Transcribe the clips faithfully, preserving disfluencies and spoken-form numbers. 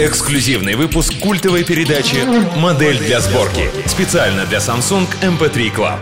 Эксклюзивный выпуск культовой передачи «Модель для сборки». Специально для Samsung эм пэ три Club.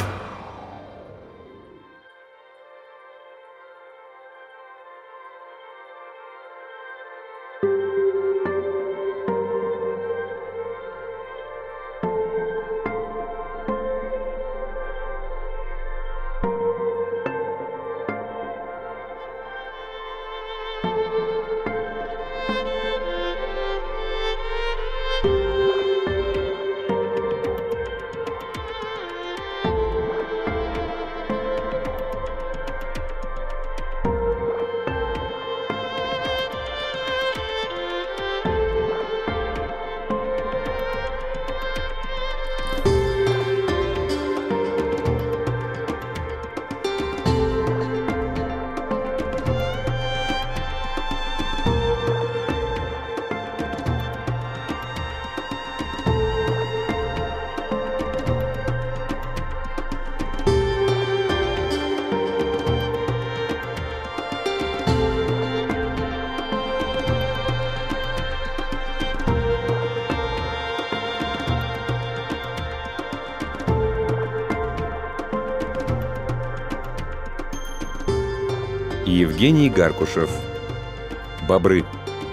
Евгений Гаркушев. Бобры.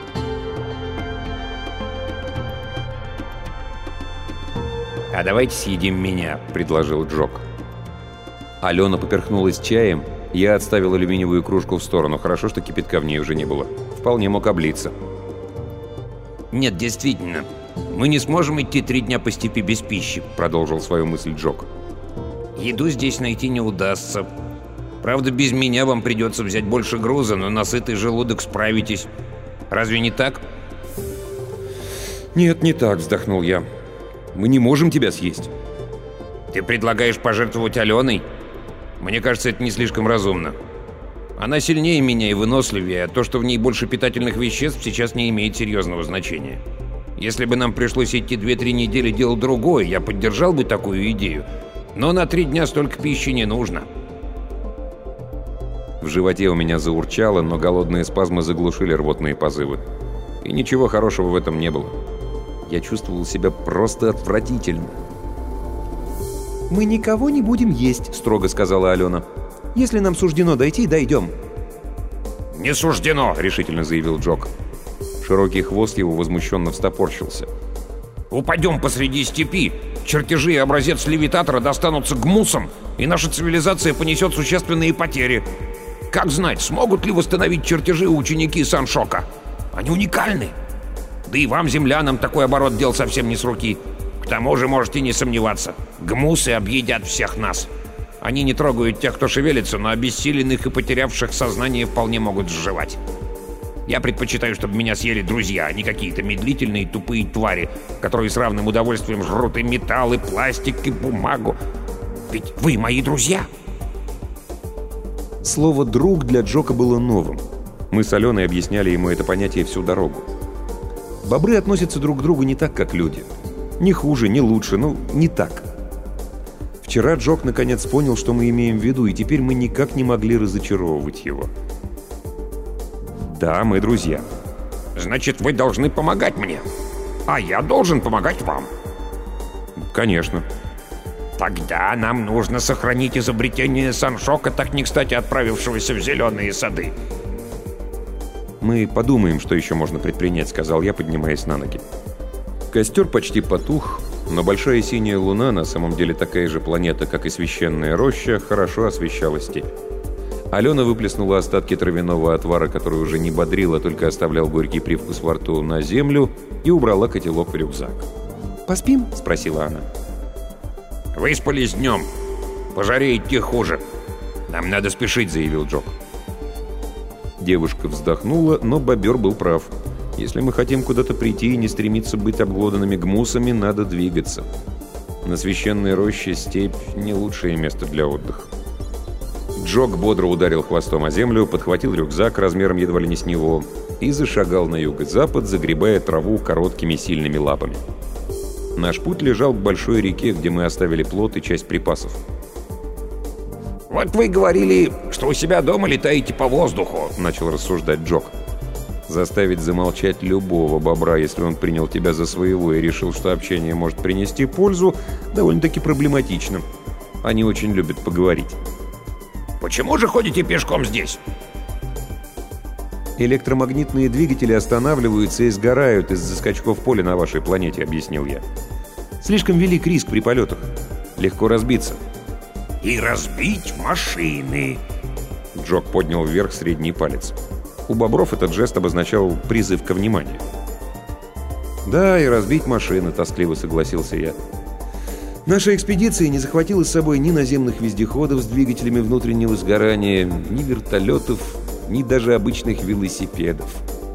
«А давайте съедим меня», — предложил Джок. Алена поперхнулась чаем, я отставил алюминиевую кружку в сторону. Хорошо, что кипятка в ней уже не было. Вполне мог облиться. «Нет, действительно, мы не сможем идти три дня по степи без пищи», — продолжил свою мысль Джок. «Еду здесь найти не удастся. Правда, без меня вам придется взять больше груза, но на сытый желудок справитесь. Разве не так?» «Нет, не так», — вздохнул я. «Мы не можем тебя съесть». «Ты предлагаешь пожертвовать Аленой? Мне кажется, это не слишком разумно. Она сильнее меня и выносливее, а то, что в ней больше питательных веществ, сейчас не имеет серьезного значения. Если бы нам пришлось идти две-три недели делать другое, я поддержал бы такую идею. Но на три дня столько пищи не нужно». В животе у меня заурчало, но голодные спазмы заглушили рвотные позывы. И ничего хорошего в этом не было. Я чувствовал себя просто отвратительно. «Мы никого не будем есть», — строго сказала Алена. «Если нам суждено дойти, дойдем». «Не суждено», — решительно заявил Джок. Широкий хвост его возмущенно встопорщился. «Упадем посреди степи, чертежи и образец левитатора достанутся гмусам, и наша цивилизация понесет существенные потери. Как знать, смогут ли восстановить чертежи ученики Саншока? Они уникальны. Да и вам, землянам, такой оборот дел совсем не с руки. К тому же можете не сомневаться, гмусы объедят всех нас. Они не трогают тех, кто шевелится, но обессиленных и потерявших сознание вполне могут сживать. Я предпочитаю, чтобы меня съели друзья, а не какие-то медлительные тупые твари, которые с равным удовольствием жрут и металл, и пластик, и бумагу. Ведь вы мои друзья». Слово «друг» для Джока было новым. Мы с Аленой объясняли ему это понятие всю дорогу. Бобры относятся друг к другу не так, как люди. Не хуже, не лучше, ну, не так. Вчера Джок наконец понял, что мы имеем в виду, и теперь мы никак не могли разочаровывать его. «Да, мы друзья». «Значит, вы должны помогать мне, а я должен помогать вам». «Конечно». «Тогда нам нужно сохранить изобретение Саншока, так не кстати отправившегося в зеленые сады». «Мы подумаем, что еще можно предпринять», — сказал я, поднимаясь на ноги. Костер почти потух, но большая синяя луна, на самом деле такая же планета, как и священная роща, хорошо освещала степь. Алена выплеснула остатки травяного отвара, который уже не бодрил, а только оставлял горький привкус во рту, на землю и убрала котелок в рюкзак. «Поспим?» — спросила она. «Выспались днем. По жаре идти хуже. Нам надо спешить», — заявил Джок. Девушка вздохнула, но бобер был прав. Если мы хотим куда-то прийти и не стремиться быть обглоданными гмусами, надо двигаться. На священной роще степь — не лучшее место для отдыха. Джок бодро ударил хвостом о землю, подхватил рюкзак размером едва ли не с него и зашагал на юго-запад, загребая траву короткими сильными лапами. Наш путь лежал к большой реке, где мы оставили плот и часть припасов. «Вот вы говорили, что у себя дома летаете по воздуху», — начал рассуждать Джок. Заставить замолчать любого бобра, если он принял тебя за своего и решил, что общение может принести пользу, довольно-таки проблематично. Они очень любят поговорить. «Почему же ходите пешком здесь?» «Электромагнитные двигатели останавливаются и сгорают из-за скачков поля на вашей планете», — объяснил я. «Слишком велик риск при полетах. Легко разбиться». «И разбить машины!» Джок поднял вверх средний палец. У бобров этот жест обозначал призыв ко вниманию. «Да, и разбить машины», — тоскливо согласился я. «Наша экспедиция не захватила с собой ни наземных вездеходов с двигателями внутреннего сгорания, ни вертолетов, ни даже обычных велосипедов».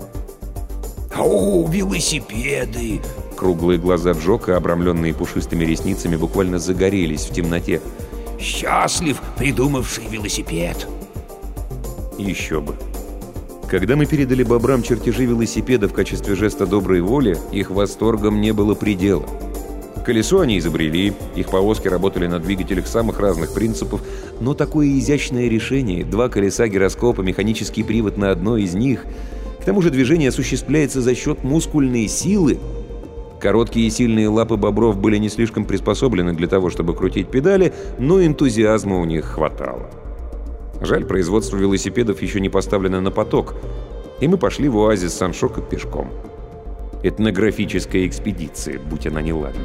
«О, велосипеды!» Круглые глаза Джока, обрамленные пушистыми ресницами, буквально загорелись в темноте. «Счастлив, придумавший велосипед!» Еще бы. Когда мы передали бобрам чертежи велосипеда в качестве жеста доброй воли, их восторгом не было предела. Колесо они изобрели, их повозки работали на двигателях самых разных принципов, но такое изящное решение, два колеса гироскопа, механический привод на одно из них, к тому же движение осуществляется за счет мускульной силы. Короткие и сильные лапы бобров были не слишком приспособлены для того, чтобы крутить педали, но энтузиазма у них хватало. Жаль, производство велосипедов еще не поставлено на поток, и мы пошли в оазис Саншока пешком. Этнографическая экспедиция, будь она неладна.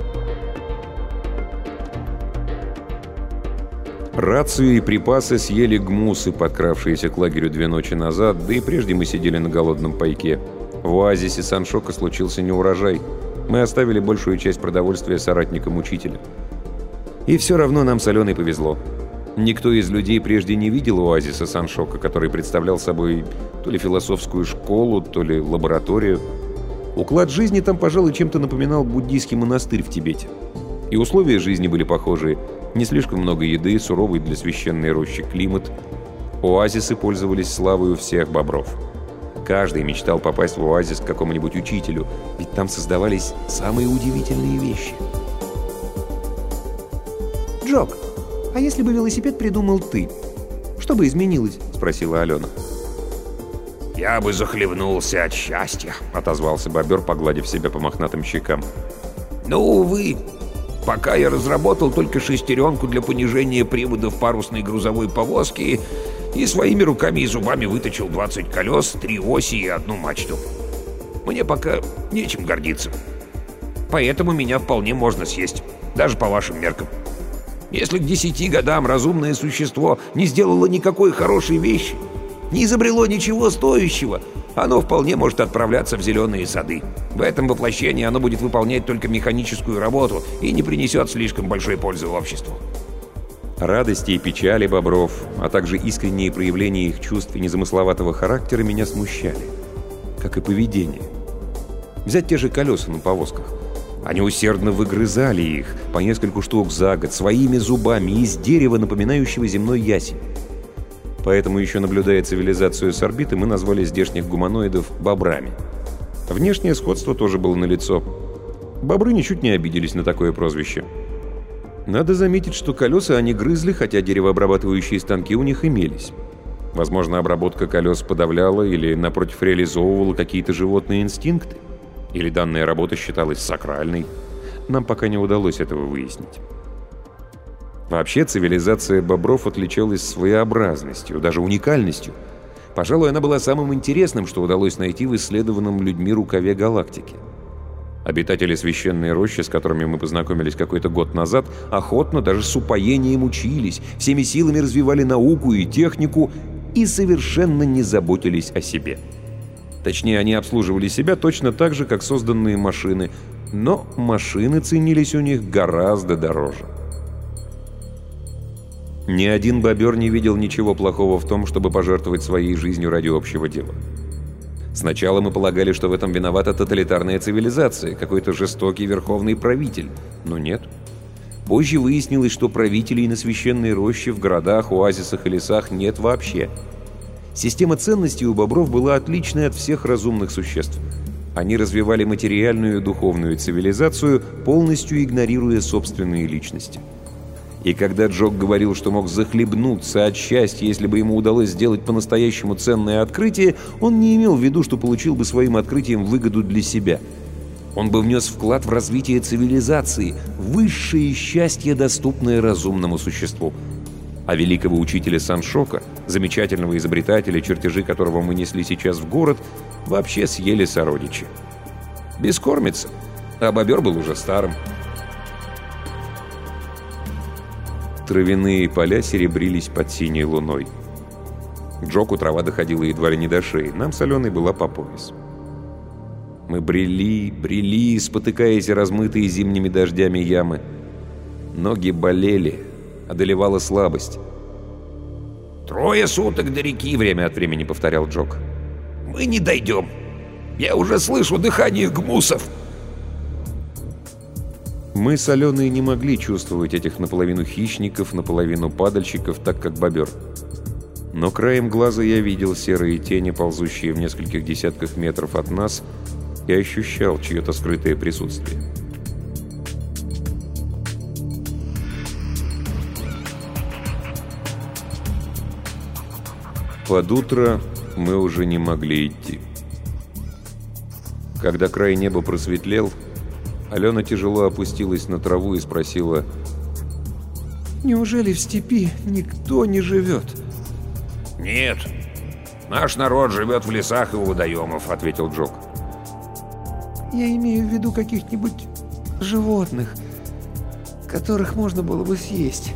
Рацию и припасы съели гмусы, подкравшиеся к лагерю две ночи назад, да и прежде мы сидели на голодном пайке. В оазисе Саншока случился неурожай. Мы оставили большую часть продовольствия соратникам учителя. И все равно нам с Аленой повезло. Никто из людей прежде не видел оазиса Саншока, который представлял собой то ли философскую школу, то ли лабораторию. Уклад жизни там, пожалуй, чем-то напоминал буддийский монастырь в Тибете. И условия жизни были похожие. Не слишком много еды, суровый для священной рощи климат. Оазисы пользовались славой у всех бобров. Каждый мечтал попасть в оазис к какому-нибудь учителю, ведь там создавались самые удивительные вещи. «Джок, а если бы велосипед придумал ты? Что бы изменилось?» — спросила Алена. «Я бы захлебнулся от счастья», — отозвался бобер, погладив себя по мохнатым щекам. «Но, увы, пока я разработал только шестеренку для понижения приводов парусной грузовой повозки и своими руками и зубами выточил двадцать колес, три оси и одну мачту. Мне пока нечем гордиться. Поэтому меня вполне можно съесть, даже по вашим меркам. Если к десяти годам разумное существо не сделало никакой хорошей вещи, не изобрело ничего стоящего, оно вполне может отправляться в зеленые сады. В этом воплощении оно будет выполнять только механическую работу и не принесет слишком большой пользы обществу». Радости и печали бобров, а также искренние проявления их чувств и незамысловатого характера меня смущали, как и поведение. Взять те же колеса на повозках. Они усердно выгрызали их, по нескольку штук за год, своими зубами, из дерева, напоминающего земной ясень. Поэтому, еще наблюдая цивилизацию с орбиты, мы назвали здешних гуманоидов бобрами. Внешнее сходство тоже было налицо. Бобры ничуть не обиделись на такое прозвище. Надо заметить, что колеса они грызли, хотя деревообрабатывающие станки у них имелись. Возможно, обработка колес подавляла или, напротив, реализовывала какие-то животные инстинкты. Или данная работа считалась сакральной. Нам пока не удалось этого выяснить. Вообще, цивилизация бобров отличалась своеобразностью, даже уникальностью. Пожалуй, она была самым интересным, что удалось найти в исследованном людьми рукаве галактики. Обитатели священной рощи, с которыми мы познакомились какой-то год назад, охотно, даже с упоением учились, всеми силами развивали науку и технику и совершенно не заботились о себе. Точнее, они обслуживали себя точно так же, как созданные машины, но машины ценились у них гораздо дороже. Ни один бобер не видел ничего плохого в том, чтобы пожертвовать своей жизнью ради общего дела. Сначала мы полагали, что в этом виновата тоталитарная цивилизация, какой-то жестокий верховный правитель. Но нет. Позже выяснилось, что правителей на священной роще в городах, оазисах и лесах нет вообще. Система ценностей у бобров была отличной от всех разумных существ. Они развивали материальную и духовную цивилизацию, полностью игнорируя собственные личности. И когда Джок говорил, что мог захлебнуться от счастья, если бы ему удалось сделать по-настоящему ценное открытие, он не имел в виду, что получил бы своим открытием выгоду для себя. Он бы внес вклад в развитие цивилизации, высшее счастье, доступное разумному существу. А великого учителя Саншока, замечательного изобретателя, чертежи которого мы несли сейчас в город, вообще съели сородичи. Бескормица, а бобер был уже старым. Травяные поля серебрились под синей луной. Джоку трава доходила едва ли не до шеи, нам с Аленой была по пояс. Мы брели, брели, спотыкаясь о размытые зимними дождями ямы. Ноги болели, одолевала слабость. «Трое суток до реки», — время от времени повторял Джок. «Мы не дойдем. Я уже слышу дыхание гмусов». Мы с Аленой не могли чувствовать этих наполовину хищников, наполовину падальщиков, так как бобер. Но краем глаза я видел серые тени, ползущие в нескольких десятках метров от нас, и ощущал чье-то скрытое присутствие. Под утро мы уже не могли идти. Когда край неба просветлел, Алена тяжело опустилась на траву и спросила: «Неужели в степи никто не живет?» «Нет, наш народ живет в лесах и у водоемов», — ответил Джок. «Я имею в виду каких-нибудь животных, которых можно было бы съесть».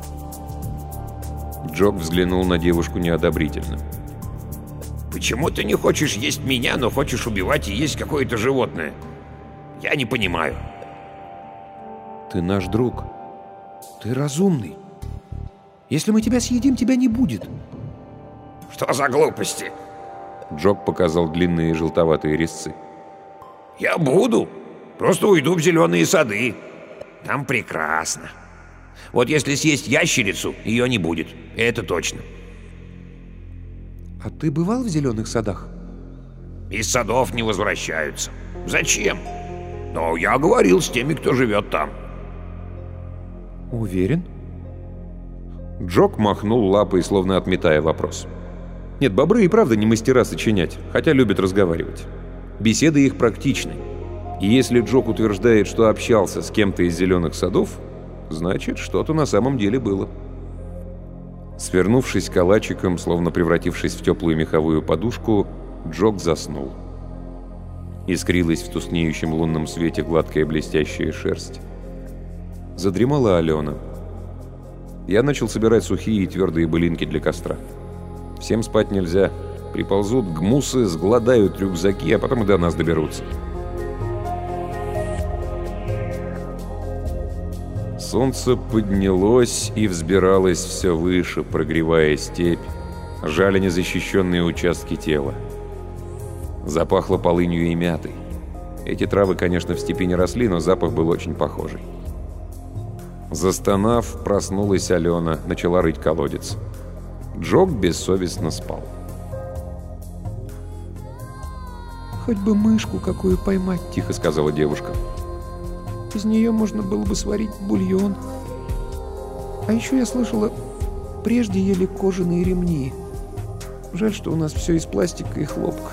Джок взглянул на девушку неодобрительно. «Почему ты не хочешь есть меня, но хочешь убивать и есть какое-то животное? Я не понимаю». «Ты наш друг. Ты разумный. Если мы тебя съедим, тебя не будет». «Что за глупости?» Джок показал длинные желтоватые резцы. «Я буду. Просто уйду в зеленые сады. Там прекрасно. Вот если съесть ящерицу, ее не будет. Это точно». «А ты бывал в зеленых садах?» «Из садов не возвращаются. Зачем? Но я говорил с теми, кто живет там». «Уверен?» Джок махнул лапой, словно отметая вопрос. Нет, бобры и правда не мастера сочинять, хотя любят разговаривать. Беседы их практичны. И если Джок утверждает, что общался с кем-то из зеленых садов, значит, что-то на самом деле было. Свернувшись калачиком, словно превратившись в теплую меховую подушку, Джок заснул. Искрилась в тускнеющем лунном свете гладкая блестящая шерсть. Задремала Алена. Я начал собирать сухие и твердые былинки для костра. Всем спать нельзя. Приползут гмусы, сгладают рюкзаки, а потом и до нас доберутся. Солнце поднялось и взбиралось все выше, прогревая степь, жаля незащищенные участки тела. Запахло полынью и мятой. Эти травы, конечно, в степи не росли, но запах был очень похожий. Застонав, проснулась Алена, начала рыть колодец. Джок бессовестно спал. «Хоть бы мышку какую поймать», — тихо сказала девушка. «Из нее можно было бы сварить бульон. А еще я слышала, прежде ели кожаные ремни. Жаль, что у нас все из пластика и хлопка».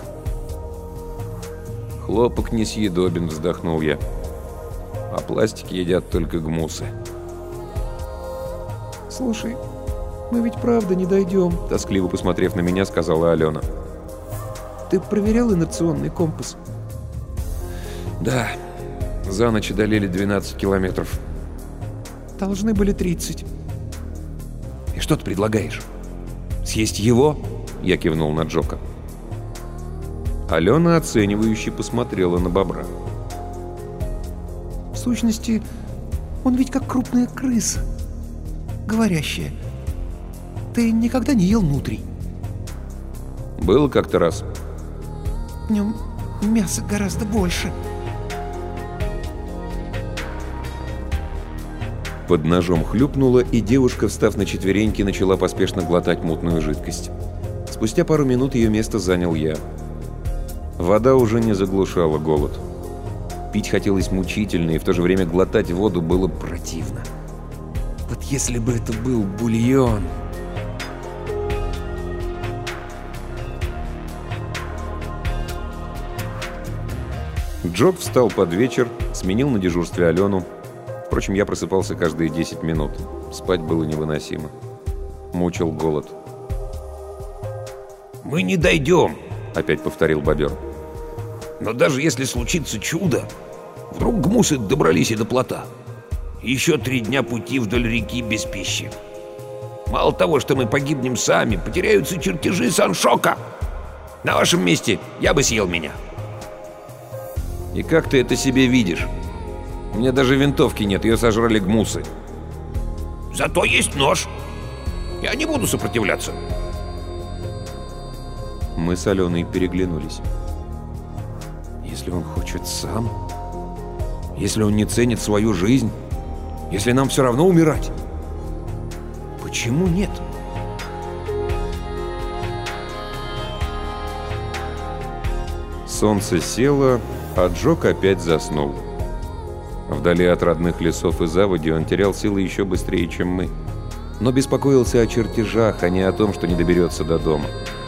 «Хлопок несъедобен», — вздохнул я. «А пластик едят только гмусы». «Слушай, мы ведь правда не дойдем», — тоскливо посмотрев на меня, сказала Алена. «Ты проверял инерционный компас?» «Да, за ночь одолели двенадцать километров». «Должны были тридцать». «И что ты предлагаешь? Съесть его?» — я кивнул на Джока. Алена оценивающе посмотрела на бобра. «В сущности, он ведь как крупная крыса. Говорящая. Ты никогда не ел нутрий?» «Было как-то раз». «В нем мяса гораздо больше». Под ножом хлюпнула, и девушка, встав на четвереньки, начала поспешно глотать мутную жидкость. Спустя пару минут ее место занял я. Вода уже не заглушала голод. Пить хотелось мучительно, и в то же время глотать воду было противно. Вот если бы это был бульон. Джок встал под вечер, сменил на дежурстве Алену. Впрочем, я просыпался каждые десять минут. Спать было невыносимо. Мучил голод. «Мы не дойдем», — опять повторил бобер. «Но даже если случится чудо, вдруг гмусы добрались и до плота. Еще три дня пути вдоль реки без пищи. Мало того, что мы погибнем сами, потеряются чертежи Саншока. На вашем месте я бы съел меня». «И как ты это себе видишь? У меня даже винтовки нет, ее сожрали гмусы». «Зато есть нож. Я не буду сопротивляться». Мы с Аленой переглянулись. Если он хочет сам? Если он не ценит свою жизнь? Если нам все равно умирать? Почему нет? Солнце село, а Джок опять заснул. Вдали от родных лесов и заводи он терял силы еще быстрее, чем мы. Но беспокоился о чертежах, а не о том, что не доберется до дома.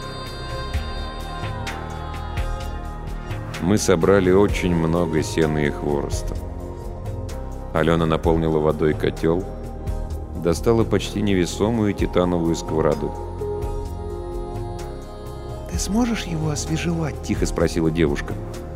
Мы собрали очень много сена и хвороста. Алена наполнила водой котел, достала почти невесомую титановую сковороду. «Ты сможешь его освежевать?» — тихо спросила девушка.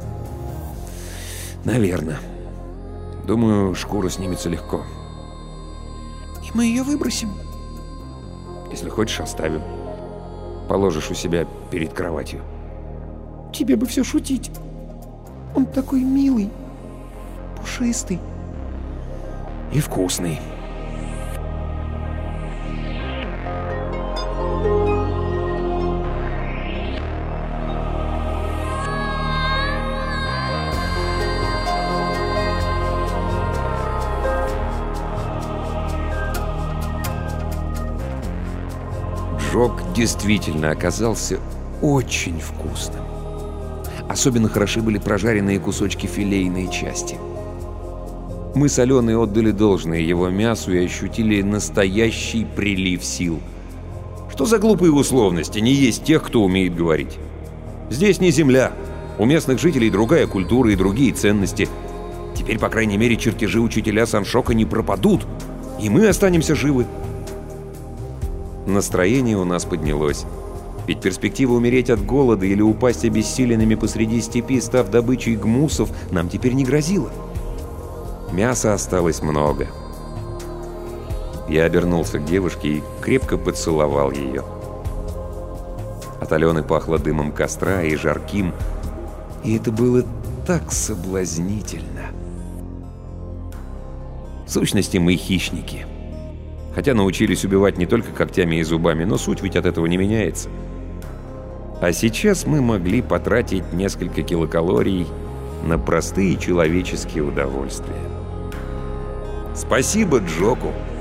«Наверно. Думаю, шкура снимется легко. «И мы ее выбросим?» Если хочешь, оставим. Положишь у себя перед кроватью». «Тебе бы все шутить. Он такой милый, пушистый». «И вкусный». Джок действительно оказался очень вкусным. Особенно хороши были прожаренные кусочки филейной части. Мы с Аленой отдали должное его мясу и ощутили настоящий прилив сил. Что за глупые условности, не есть тех, кто умеет говорить? Здесь не земля. У местных жителей другая культура и другие ценности. Теперь, по крайней мере, чертежи учителя Саншока не пропадут, и мы останемся живы. Настроение у нас поднялось. Ведь перспектива умереть от голода или упасть обессиленными посреди степи, став добычей гмусов, нам теперь не грозила. Мяса осталось много. Я обернулся к девушке и крепко поцеловал ее. От Алены пахло дымом костра и жарким, и это было так соблазнительно. В сущности, мы хищники. Хотя научились убивать не только когтями и зубами, но суть ведь от этого не меняется. А сейчас мы могли потратить несколько килокалорий на простые человеческие удовольствия. Спасибо Джоку.